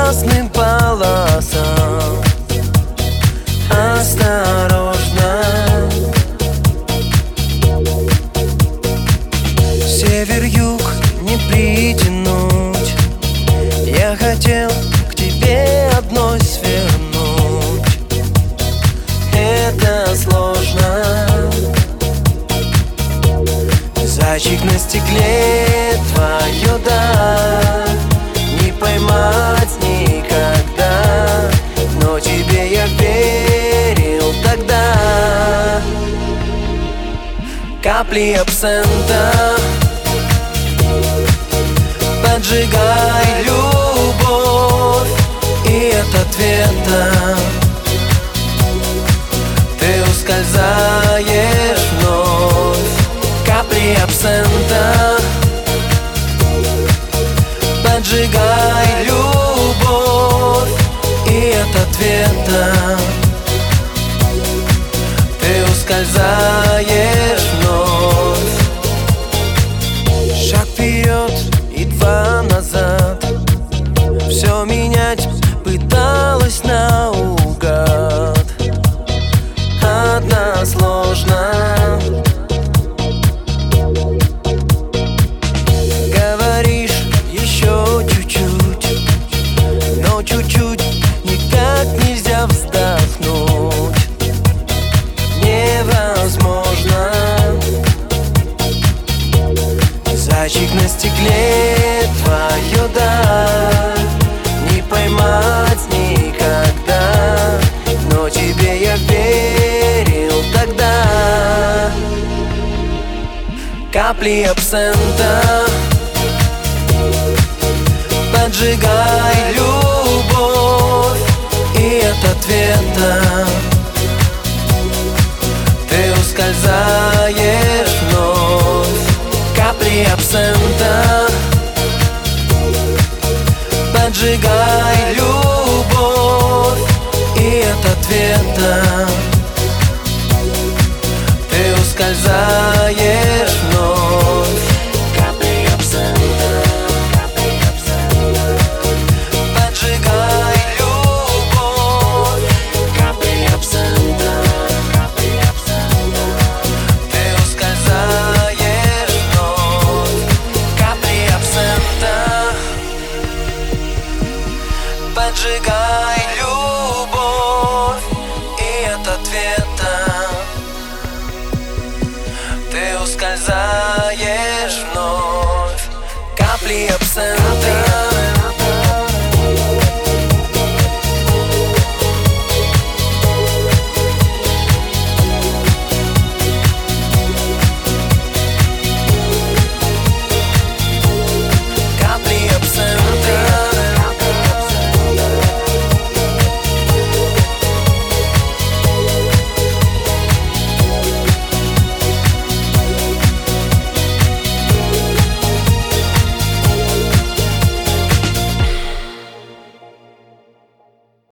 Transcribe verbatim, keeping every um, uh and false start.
красным полосам. Осторожно, север-юг не притянуть. Я хотел к тебе одной свернуть. Это сложно. Зайчик на стекле, твою даль не поймать никогда. Но тебе я верил тогда. Капли абсента, поджигай любовь, и от ответа ты ускользаешь вновь. Капли абсента, поджигай любовь, и от ответа ты ускользаешь вновь. Шаг вперед и два назад, все менять пыталась наугад. Одна сложно. Говоришь еще чуть-чуть, но чуть-чуть никак нельзя вздохнуть. Невозможно. Зайчик на стекле, твою даль не поймать никогда. Но тебе я верил тогда. Капли абсента, поджигай любовь, и от ответа ты ускользаешь вновь. Капли абсента, поджигай любовь, и от ответа ты ускользаешь вновь. Капли абсента, капли абсента, поджигай любовь, капли абсента, капли абсента, ты ускользаешь вновь. Капли абсента, поджигай